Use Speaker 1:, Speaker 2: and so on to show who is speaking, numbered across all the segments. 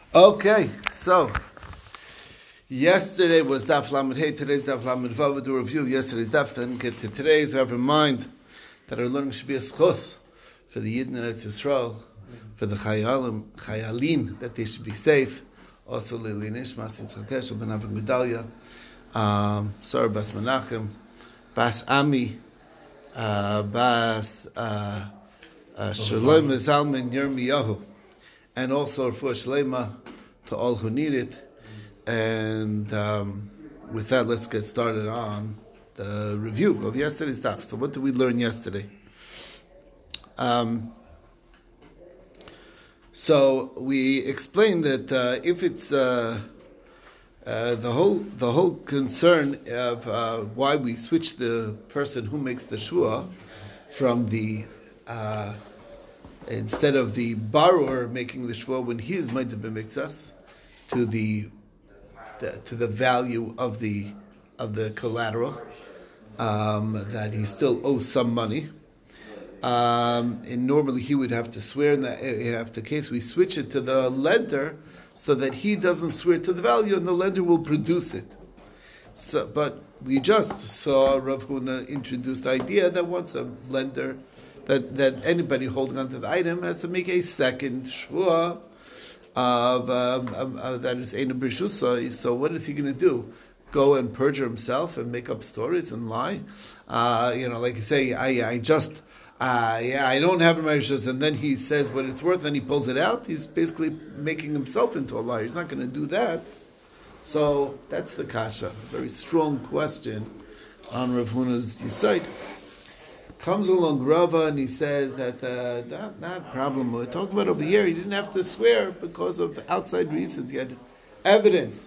Speaker 1: Okay, so yesterday was Daf Lamed Hey, today's Daf Lamed Vav. We'll do a review of yesterday's Daf, then get to today's. We have in mind that our learning should be a schos for the Yidden and Eretz Yisrael, for the Chayalim, that they should be safe. Also, Lili Nishmas, Yitzchak Eshel, Ben Avin Gedalia, Sarah Bas Menachem, Bas Ami, Bas Shalom Zalman Yirmiyahu, and also for Shlema to all who need it. And with that, let's get started on the review of yesterday's stuff. So what did we learn yesterday? So we explained that if it's the whole concern of why we switch the person who makes the shua from the instead of the borrower making the shua when he is might have been mixas to the value of the collateral that he still owes some money. And normally he would have to swear in the case we switch it to the lender so that he doesn't swear to the value and the lender will produce it. So, but we just saw Rav Huna introduce the idea that once a lender, that anybody holding onto the item has to make a second shua of that is Eina B'Rishusai. So what is he going to do? Go and perjure himself and make up stories and lie? Like you say, I don't have a Rishus, and then he says what it's worth, and he pulls it out. He's basically making himself into a liar. He's not going to do that. So that's the kasha. Very strong question on Rav Huna's Yisayt. Comes along Rava and he says that that problem we're talking about over here, he didn't have to swear because of outside reasons. He had evidence.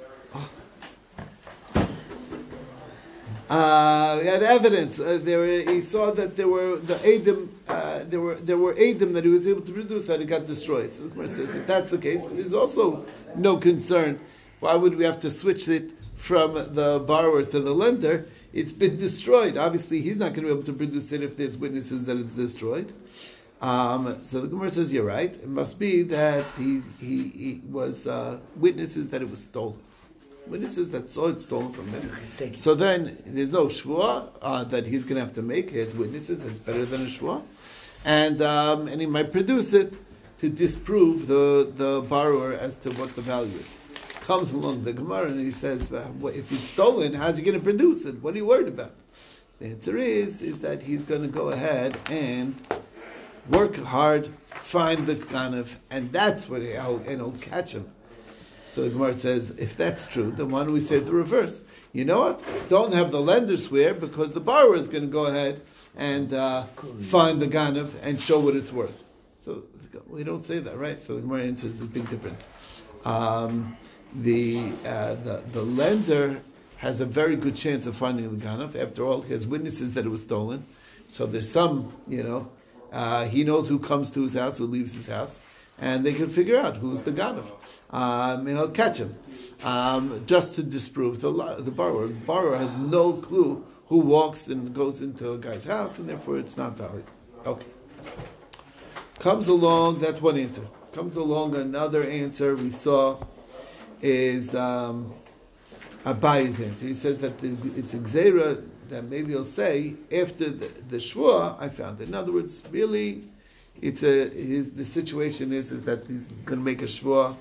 Speaker 1: He had evidence. He saw that there were the Edom. There were Edom that he was able to produce that it got destroyed. So the Gemara says if that's the case, there's also no concern. Why would we have to switch it from the borrower to the lender? It's been destroyed. Obviously, he's not going to be able to produce it if there's witnesses that it's destroyed. So the Gemara says, you're right. It must be that he was witnesses that it was stolen. Witnesses that saw it stolen from him. So then there's no shvua that he's going to have to make. He has witnesses. It's better than a shvua. And he might produce it to disprove the borrower as to what the value is. Comes along the Gemara and he says, if it's stolen, how's he going to produce it? What are you worried about? The answer is that he's going to go ahead and work hard, find the Ganav, and that's what he'll catch him. So the Gemara says, if that's true, then why don't we say the reverse? You know what? Don't have the lender swear because the borrower is going to go ahead and find the Ganav and show what it's worth. So we don't say that, right? So the Gemara answers a big difference. The lender has a very good chance of finding the Ganav. After all, he has witnesses that it was stolen. So there's some, he knows who comes to his house, who leaves his house, and they can figure out who's the Ganav. And he'll catch him. Just to disprove the borrower. The borrower has no clue who walks and goes into a guy's house, and therefore it's not valid. Okay. Comes along, that's one answer. Comes along another answer we saw is Abayi's answer. He says that it's a gzeira that maybe he'll say after the shvua I found it. In other words, really, the situation is that he's going to make a shvua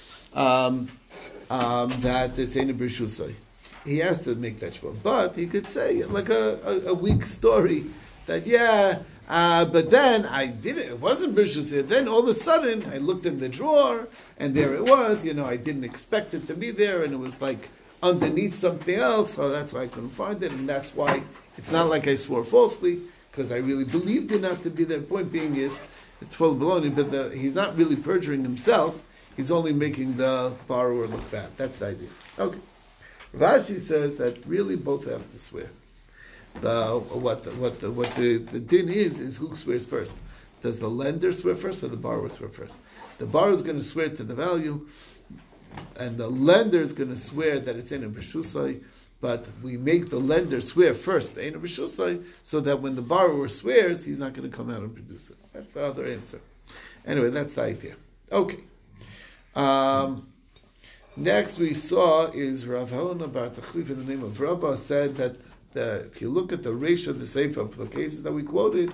Speaker 1: that it's Eina B'Rishusai. He has to make that shvua, but he could say like a weak story that but then I did it. It wasn't B'Rishusai. Then all of a sudden I looked in the drawer and there it was. I didn't expect it to be there, and it was like underneath something else. So that's why I couldn't find it, and that's why it's not like I swore falsely because I really believed it not to be there. Point being is it's full of baloney, but he's not really perjuring himself. He's only making the borrower look bad. That's the idea. Okay. Rashi says that really both have to swear. What the din is who swears first. Does the lender swear first or the borrower swear first? The borrower is going to swear to the value, and the lender is going to swear that it's Eina B'Rishusai, but we make the lender swear first, Eina B'Rishusai, so that when the borrower swears, he's not going to come out and produce it. That's the other answer. Anyway, that's the idea. Okay. Next we saw is Rav Hona Bar Tachlif in the name of Rava said that if you look at the ratio of the Sefer of the cases that we quoted,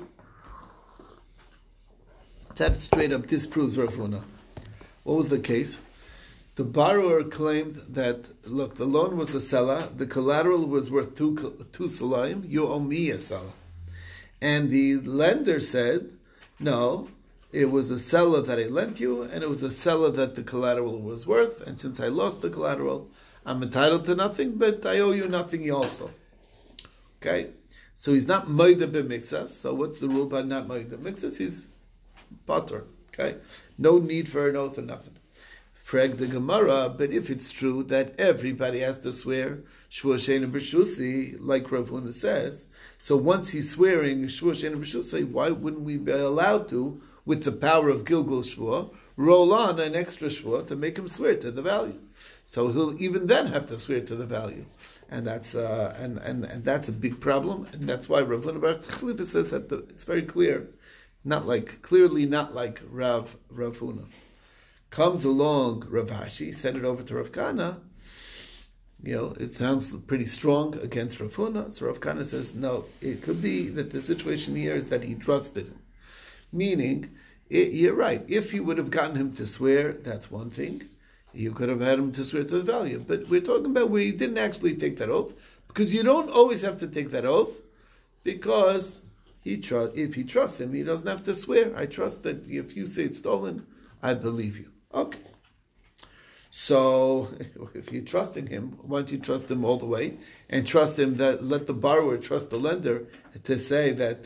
Speaker 1: that straight up disproves Rav Hona. What was the case? The borrower claimed that, look, the loan was a selah, the collateral was worth two salayim, you owe me a selah. And the lender said, no, it was a seller that I lent you, and it was a seller that the collateral was worth, and since I lost the collateral, I'm entitled to nothing, but I owe you nothing also. Okay? So he's not moida b'mixas, so what's the rule about not moida b'mixas? He's patur. Okay? No need for an oath or nothing. Frag the Gemara, but if it's true that everybody has to swear Shvua Shein B'Shusi, like Rav Huna says, so once he's swearing Shvua Shein B'Shusi, why wouldn't we be allowed to, with the power of Gilgul Shvua, roll on an extra Shvua to make him swear to the value? So he'll even then have to swear to the value, and that's and that's a big problem, and that's why Rav Huna Bar Tachlif says that it's very clear, not like Rav Huna. Comes along Rav Ashi, sent it over to Rav Kana. It sounds pretty strong against Rav Huna. So Rav Kana says, no, it could be that the situation here is that he trusted him. Meaning, you're right. If he would have gotten him to swear, that's one thing. You could have had him to swear to the value. But we're talking about where he didn't actually take that oath, because you don't always have to take that oath, because if he trusts him, he doesn't have to swear. I trust that if you say it's stolen, I believe you. Okay. So, if you're trusting him, why don't you trust him all the way and trust him that let the borrower trust the lender to say that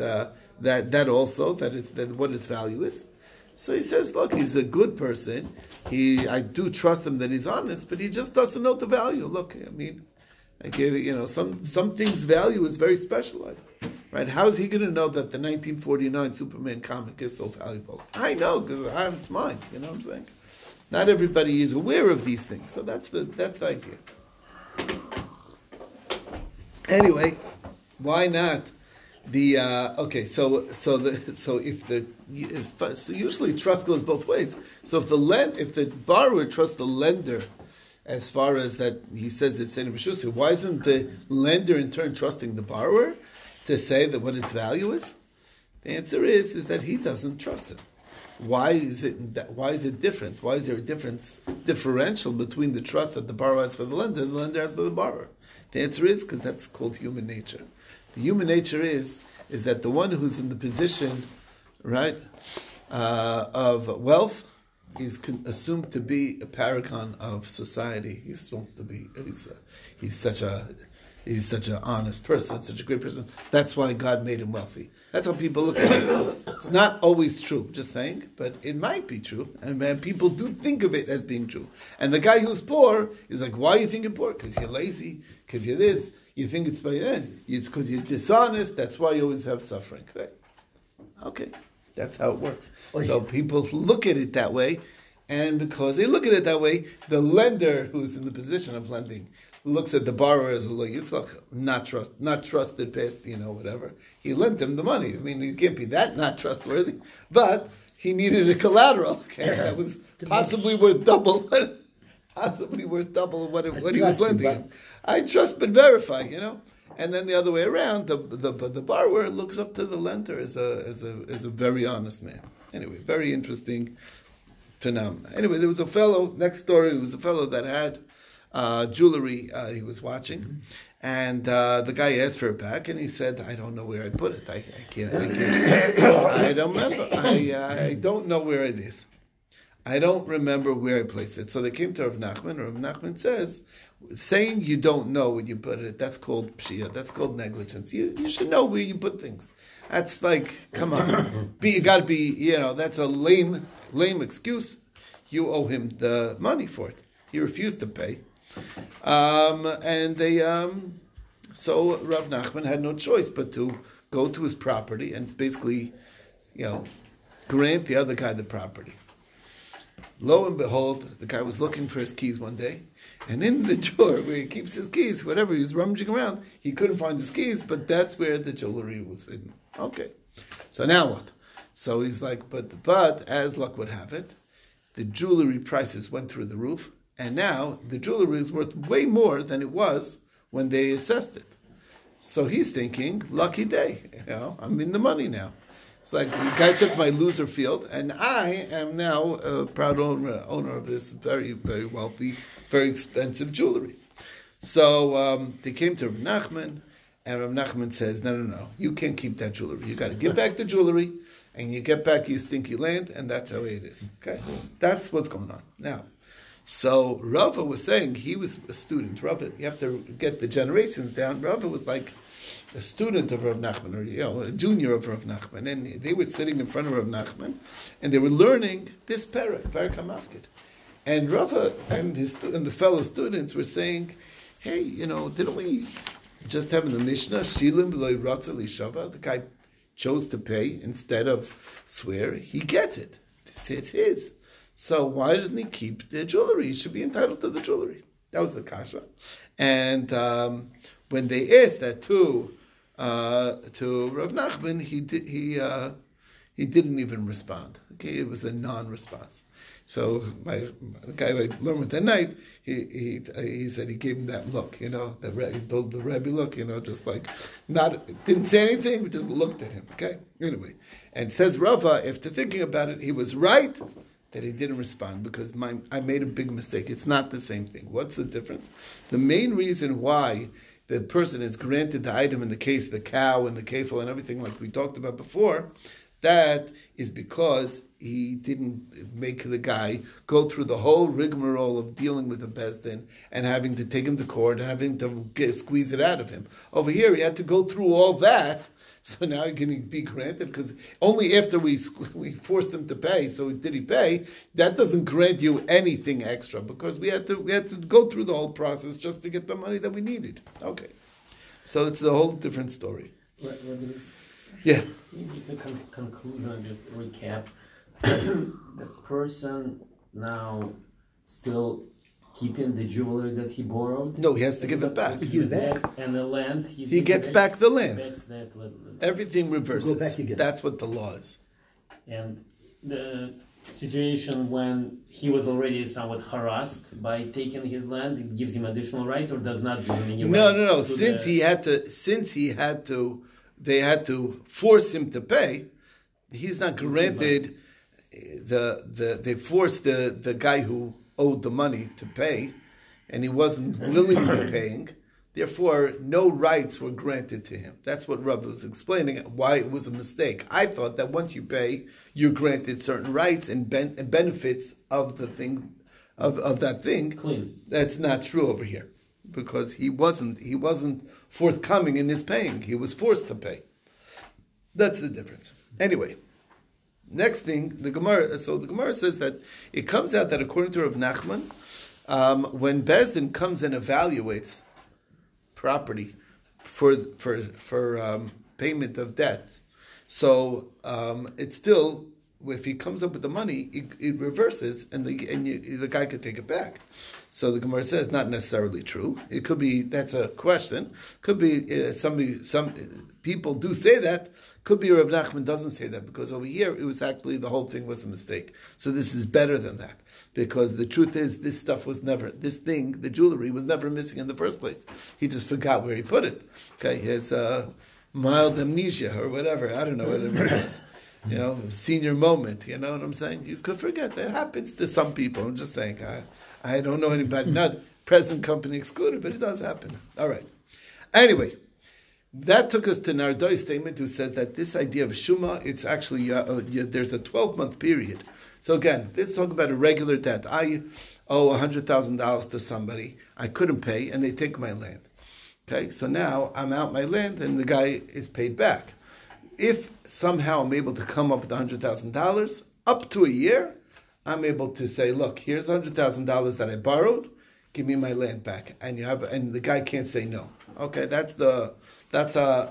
Speaker 1: what its value is. So he says, look, he's a good person. I do trust him that he's honest, but he just doesn't know the value. Look, I mean, I gave it. Some things' value is very specialized, right? How is he going to know that the 1949 Superman comic is so valuable? I know because it's mine. You know what I'm saying? Not everybody is aware of these things, so that's the idea. Anyway, why not usually trust goes both ways. So if the borrower trusts the lender, as far as that he says it's in B'Shusi, why isn't the lender in turn trusting the borrower to say that what its value is? The answer is that he doesn't trust him. Why is it different? Why is there a differential between the trust that the borrower has for the lender and the lender has for the borrower? The answer is because that's called human nature. The human nature is that the one who's in the position, right, of wealth is assumed to be a paragon of society. He's supposed to be. He's such an honest person, such a great person. That's why God made him wealthy. That's how people look at it. It's not always true, just saying, but it might be true. And people do think of it as being true. And the guy who's poor is like, why are you thinking poor? Because you're lazy, because you're this. You think it's by the end. It's because you're dishonest. That's why you always have suffering. Okay. That's how it works. So people look at it that way. And because they look at it that way, the lender who's in the position of lending looks at the borrower as a yitzchak, not trusted past, whatever. He lent him the money. I mean, he can't be that not trustworthy. But he needed a collateral. Okay, that was possibly worth double what he was lending him. I trust but verify, And then the other way around, the borrower looks up to the lender as a very honest man. Anyway, very interesting phenomenon. Anyway, there was a fellow next door. It was a fellow that had jewelry he was watching, and the guy asked for it back, and he said, "I don't know where I put it. I can't. I don't remember. I don't know where it is. I don't remember where I placed it." So they came to Rav Nachman. Rav Nachman says, saying you don't know where you put it, that's called pshia. That's called negligence. You should know where you put things. That's like, come on, you got to be. That's a lame excuse. You owe him the money for it. He refused to pay. So Rav Nachman had no choice but to go to his property and basically, grant the other guy the property. Lo and behold, the guy was looking for his keys one day, and in the drawer where he keeps his keys, whatever, he was rummaging around, he couldn't find his keys, but that's where the jewelry was hidden. Okay. So now what? So he's like, but as luck would have it, the jewelry prices went through the roof, and now the jewelry is worth way more than it was when they assessed it. So he's thinking, lucky day, I'm in the money now. It's like the guy took my loser field, and I am now a proud owner of this very, very wealthy, very expensive jewelry. So they came to Rav Nachman, and Rav Nachman says, no, you can't keep that jewelry. You got to give back the jewelry, and you get back your stinky land, and that's how it is. Okay, that's what's going on now. So Rava was saying he was a student. Rava, you have to get the generations down. Rava was like a student of Rav Nachman, or a junior of Rav Nachman, and they were sitting in front of Rav Nachman, and they were learning this parak HaMafkid. And Rava and the fellow students were saying, hey, didn't we just have in the Mishnah, Shilim v'lo ratza lishava, the guy chose to pay instead of swear, he gets it. It's his. So why doesn't he keep the jewelry? He should be entitled to the jewelry. That was the kasha. And when they asked that to Rav Nachman, he didn't even respond. Okay, it was a non-response. So the guy I learned with that night, he said he gave him that look, he told the Rebbe look, just like didn't say anything, but just looked at him. Okay, anyway, and says Rava, after thinking about it, he was right that he didn't respond because I made a big mistake. It's not the same thing. What's the difference? The main reason why the person is granted the item in the case, the cow and the kefil and everything like we talked about before, that is because he didn't make the guy go through the whole rigmarole of dealing with a bezdin and having to take him to court and having to squeeze it out of him. Over here, he had to go through all that. So now he can be granted because only after we forced him to pay. So did he pay? That doesn't grant you anything extra because we had to go through the whole process just to get the money that we needed. Okay, so it's a whole different story. Yeah.
Speaker 2: Just a conclusion, just recap. The person now still keeping the jewelry that he borrowed?
Speaker 1: No, he has to give it back.
Speaker 2: And the land,
Speaker 1: he gets back the land.
Speaker 2: That,
Speaker 1: everything reverses. That's what the law is.
Speaker 2: And the situation when he was already somewhat harassed by taking his land, it gives him additional right or does not give him any right?
Speaker 1: No. Since he had to, they had to force him to pay. He's not granted. They forced the guy who owed the money to pay, and he wasn't willingly paying. Therefore, no rights were granted to him. That's what Rav was explaining, why it was a mistake. I thought that once you pay, you're granted certain rights and benefits of the thing, of that thing.
Speaker 2: Clean.
Speaker 1: That's not true over here, because he wasn't forthcoming in his paying. He was forced to pay. That's the difference. Anyway, next thing, the Gemara. So the Gemara says that it comes out that according to Rav Nachman, when Bezdin comes and evaluates property for payment of debt, so it's still, if he comes up with the money, it reverses, and the guy could take it back. So the Gemara says not necessarily true. It could be, that's a question. Could be some people do say that. Could be Rav Nachman doesn't say that, because over here it was actually, the whole thing was a mistake. So this is better than that, because the truth is this thing, the jewelry was never missing in the first place. He just forgot where he put it. Okay, he has mild amnesia or whatever. I don't know whatever it is. Senior moment. You know what I'm saying? You could forget. That happens to some people. I'm just saying. I don't know anybody, not present company excluded, but it does happen. All right. Anyway. That took us to Nardoi's statement, who says that this idea of Shuma, it's actually, there's a 12-month period. So again, this is talking about a regular debt. I owe $100,000 to somebody. I couldn't pay, and they take my land. Okay, so now I'm out my land, and the guy is paid back. If somehow I'm able to come up with $100,000, up to a year, I'm able to say, look, here's the $100,000 that I borrowed. Give me my land back. And the guy can't say no. Okay, that's what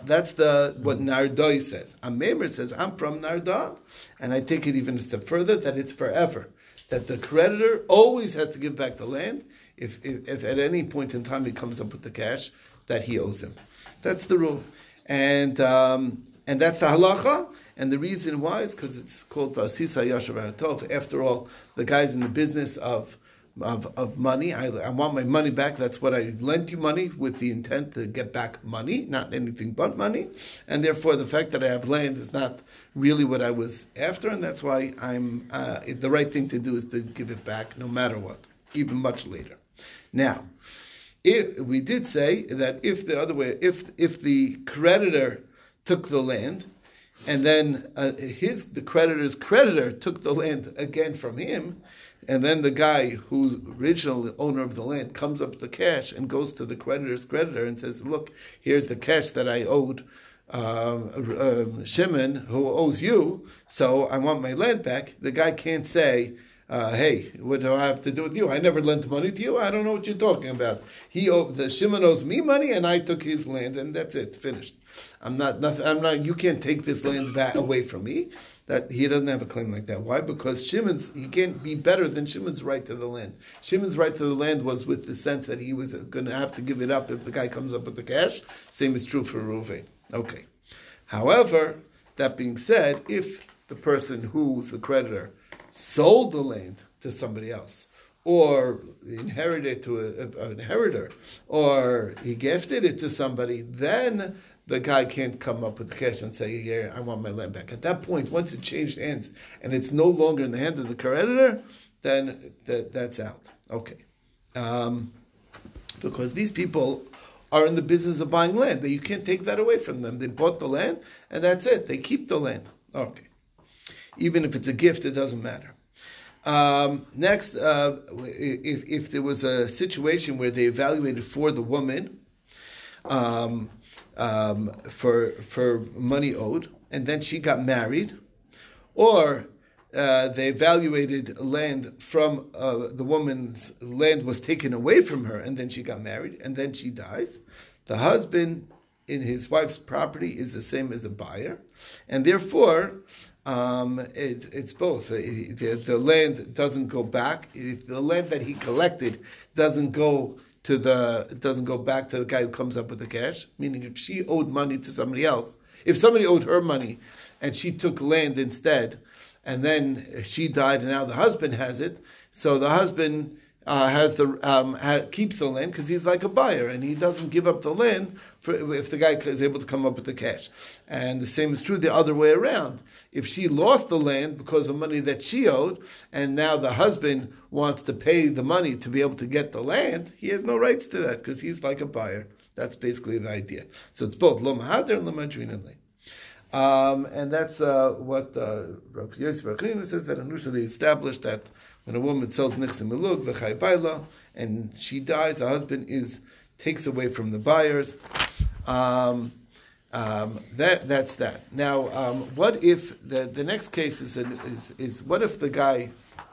Speaker 1: Nardoi says. Amemer says, I'm from Narda, and I take it even a step further, that it's forever. That the creditor always has to give back the land if at any point in time he comes up with the cash that he owes him. That's the rule. And that's the halacha, and the reason why is because it's called Vasisa Yashav Tov. After all, the guy's in the business of of money. I want my money back. That's what I lent you money with the intent to get back money, not anything but money. And therefore, the fact that I have land is not really what I was after, and that's why I'm the right thing to do is to give it back no matter what, even much later. Now, we did say that if the other way, if the creditor took the land, and then the creditor's creditor took the land again from him, and then the guy who's original owner of the land comes up with the cash and goes to the creditor's creditor and says, look, here's the cash that I owed Shimon, who owes you, so I want my land back. The guy can't say, hey, what do I have to do with you? I never lent money to you. I don't know what you're talking about. The Shimon owes me money, and I took his land, and that's it. Finished. I'm not. You can't take this land back away from me. That he doesn't have a claim like that. Why? Because he can't be better than Shimon's right to the land. Shimon's right to the land was with the sense that he was going to have to give it up if the guy comes up with the cash. Same is true for Reuven. Okay. However, that being said, if the person who's the creditor sold the land to somebody else, or inherited it to an inheritor, or he gifted it to somebody, then the guy can't come up with the cash and say, here, I want my land back. At that point, once it changed hands and it's no longer in the hands of the creditor, then that's out. Okay. Because these people are in the business of buying land. You can't take that away from them. They bought the land, and that's it. They keep the land. Okay. Even if it's a gift, it doesn't matter. Next, if there was a situation where they evaluated for the woman for money owed, and then she got married, or they evaluated land from the woman's land was taken away from her, and then she got married, and then she dies, the husband in his wife's property is the same as a buyer, and therefore it's both. The land doesn't go back. If the land that he collected doesn't go back to the guy who comes up with the cash. Meaning, if she owed money to somebody else, if somebody owed her money and she took land instead, and then she died, and now the husband has it, so the husband keeps the land because he's like a buyer, and he doesn't give up the land if the guy is able to come up with the cash. And the same is true the other way around. If she lost the land because of money that she owed, and now the husband wants to pay the money to be able to get the land, he has no rights to that because he's like a buyer. That's basically the idea. So it's both lo mahader and lo madrinan. And that's what Rav Yosef Bar says, that Anusha, they established that when a woman sells nichsim milug v'chay baila and she dies, the husband takes away from the buyers. That's that. Now, what if the next case is what if the guy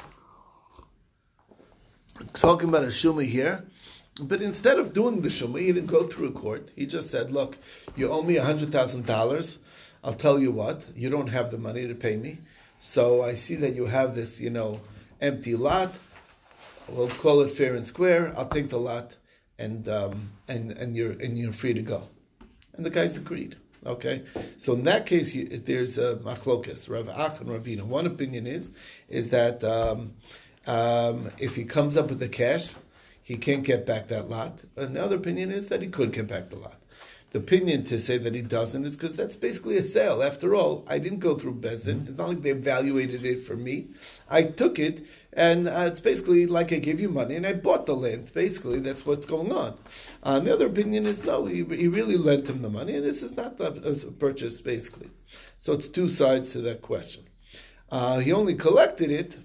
Speaker 1: talking about a shuma here, but instead of doing the shuma, he didn't go through a court. He just said, "Look, you owe me $100,000. I'll tell you what, you don't have the money to pay me, so I see that you have this, empty lot. We'll call it fair and square. I'll take the lot, and you're free to go." And the guys agreed. Okay, so in that case, there's a machlokas, Rav Ach and Ravina. One opinion is that if he comes up with the cash, he can't get back that lot. Another opinion is that he could get back the lot. The opinion to say that he doesn't is because that's basically a sale. After all, I didn't go through Bezdin. It's not like they evaluated it for me. I took it, and it's basically like I gave you money, and I bought the land. Basically, that's what's going on. The other opinion is, no, he really lent him the money, and this is not a purchase, basically. So it's two sides to that question. He only collected it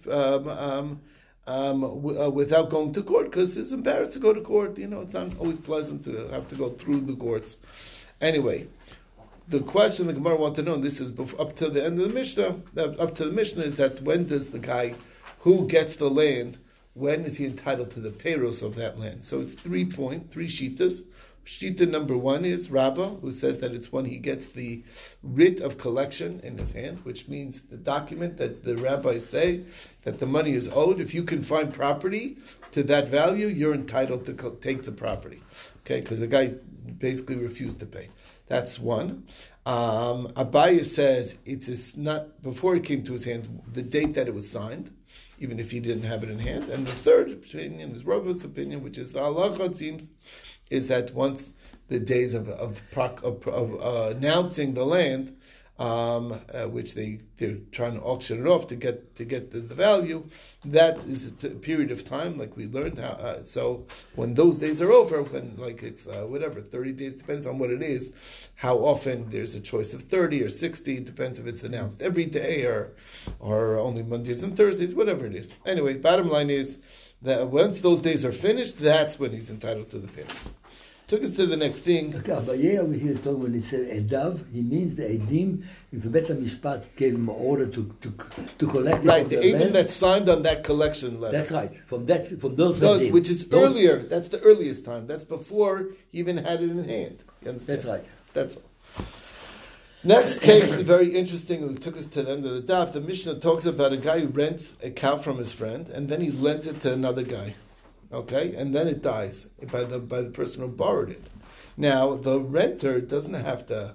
Speaker 1: without going to court because he was embarrassed to go to court. It's not always pleasant to have to go through the courts. Anyway, the question the Gemara wants to know, and this is up to the end of the Mishnah, is that when does the guy who gets the land, when is he entitled to the payros of that land? So it's 3 shittas. Shita number 1 is Rabbah, who says that it's when he gets the writ of collection in his hand, which means the document that the rabbis say that the money is owed. If you can find property to that value, you're entitled to take the property. Okay, because the guy basically refused to pay. That's one. Abaya says it's not before it came to his hand, the date that it was signed. even if he didn't have it in hand. And the third opinion is Rava's opinion, which is the halacha, it seems, is that once the days of announcing the land, which they're trying to auction it off to get the value, that is a period of time, like we learned. So when those days are over, when like it's 30 days, depends on what it is, how often there's a choice of 30 or 60, it depends if it's announced every day or only Mondays and Thursdays, whatever it is. Anyway, bottom line is that once those days are finished, that's when he's entitled to the payments. Took us to the next thing.
Speaker 3: Okay, Abaye over here is talking when he said Edav, he means the Edim, if the Bet HaMishpat gave him an order to collect it.
Speaker 1: Right, the Edim that signed on that collection letter.
Speaker 3: That's right, from those Edim.
Speaker 1: Which is earlier, that's the earliest time. That's before he even had it in hand. You understand?
Speaker 3: That's right.
Speaker 1: That's all. Next case is very interesting. We took us to the end of the daf. The Mishnah talks about a guy who rents a cow from his friend, and then he lends it to another guy. Okay, and then it dies by the person who borrowed it. Now the renter doesn't have to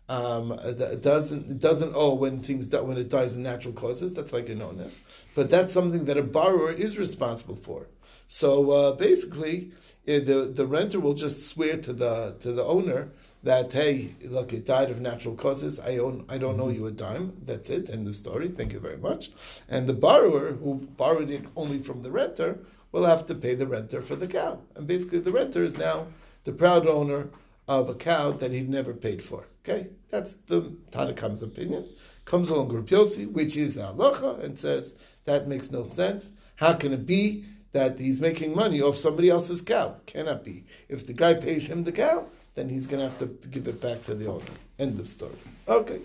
Speaker 1: doesn't owe when it dies in natural causes. That's like an onus, but that's something that a borrower is responsible for. So basically, the renter will just swear to the owner that, hey, look, it died of natural causes. I don't owe you a dime. That's it. End of story. Thank you very much. And the borrower who borrowed it only from the renter will have to pay the renter for the cow. And basically the renter is now the proud owner of a cow that he never paid for. Okay? That's the Tanakam's opinion. Comes along Rabbi Yossi, which is the halacha, and says that makes no sense. How can it be that he's making money off somebody else's cow? Cannot be. If the guy pays him the cow, then he's going to have to give it back to the owner. End of story. Okay.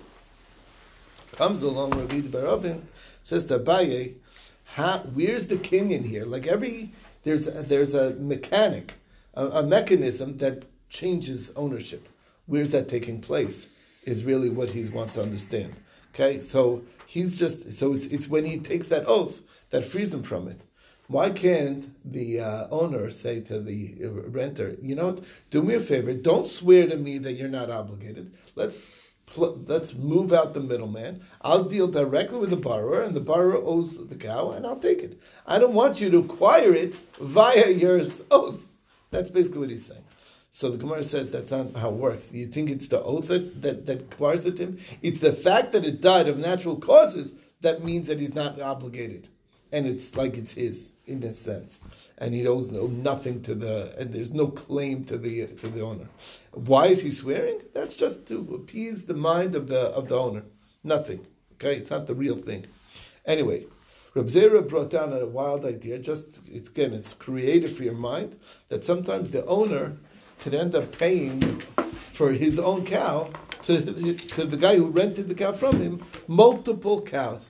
Speaker 1: Comes along Rabbi Baravin, says to Abaye, where's the kinyan here? Like there's a mechanic, a mechanism that changes ownership. Where's that taking place? Is really what he wants to understand. Okay, so it's when he takes that oath that frees him from it. Why can't the owner say to the renter, you know what, do me a favor, don't swear to me that you're not obligated. Let's move out the middleman. I'll deal directly with the borrower, and the borrower owes the cow, and I'll take it. I don't want you to acquire it via your oath. That's basically what he's saying. So the Gemara says that's not how it works. You think it's the oath that acquires it to him? It's the fact that it died of natural causes that means that he's not obligated. And it's like it's his, in a sense. And he owes nothing and there's no claim to the owner. Why is he swearing? That's just to appease the mind of the owner. Nothing. Okay? It's not the real thing. Anyway, Reb Zera brought down a wild idea, it's creative for your mind, that sometimes the owner could end up paying for his own cow to the guy who rented the cow from him, multiple cows.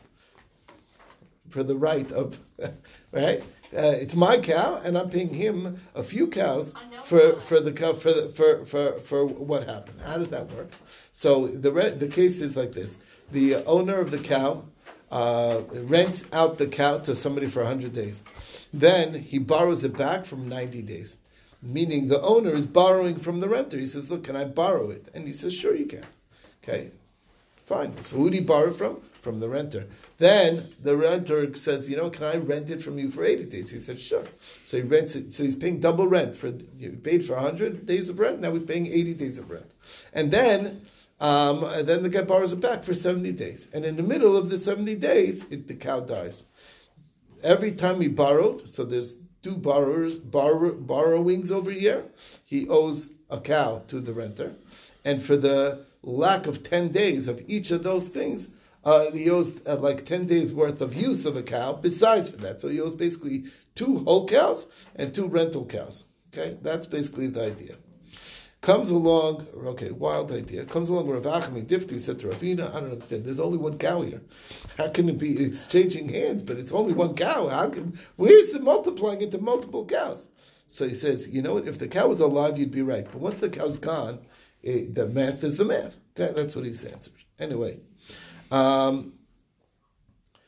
Speaker 1: For the right of, right? It's my cow, and I'm paying him a few cows for the cow for what happened. How does that work? So the case is like this: the owner of the cow rents out the cow to somebody for 100 days. Then he borrows it back from 90 days, meaning the owner is borrowing from the renter. He says, "Look, can I borrow it?" And he says, "Sure, you can." Okay. Fine. So who did he borrow from? From the renter. Then the renter says, you know, can I rent it from you for 80 days? He says, sure. So he rents it. So he's paying double rent. He paid for 100 days of rent. Now he's paying 80 days of rent. And then the guy borrows it back for 70 days. And in the middle of the 70 days, the cow dies. Every time he borrowed, so there's two borrowings over here, he owes a cow to the renter. And for the lack of 10 days of each of those things, he owes like 10 days worth of use of a cow besides for that. So he owes basically 2 whole cows and 2 rental cows. Okay, that's basically the idea. Comes along, wild idea. Comes along Rav Achmi Difti said to Ravina, I don't understand, there's only one cow here. How can it be exchanging hands, but it's only one cow? Where is it multiplying into multiple cows? So he says, you know what, if the cow was alive, you'd be right. But once the cow's gone, the math is the math. Okay, that's what he's answered. Anyway,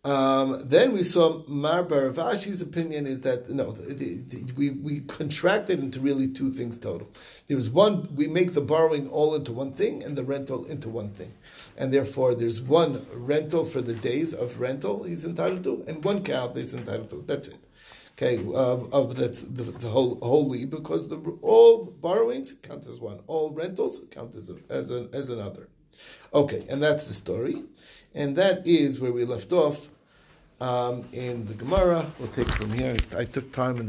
Speaker 1: Then we saw Mar Bar Avashi's opinion is that no, we contracted into really two things total. There was one, we make the borrowing all into one thing and the rental into one thing. And therefore there's one rental for the days of rental he's entitled to, and one count he's entitled to. That's it. Okay, that's the wholly, because all borrowings count as one, all rentals count as another. Okay, and that's the story, and that is where we left off in the Gemara. We'll take from here. I took time in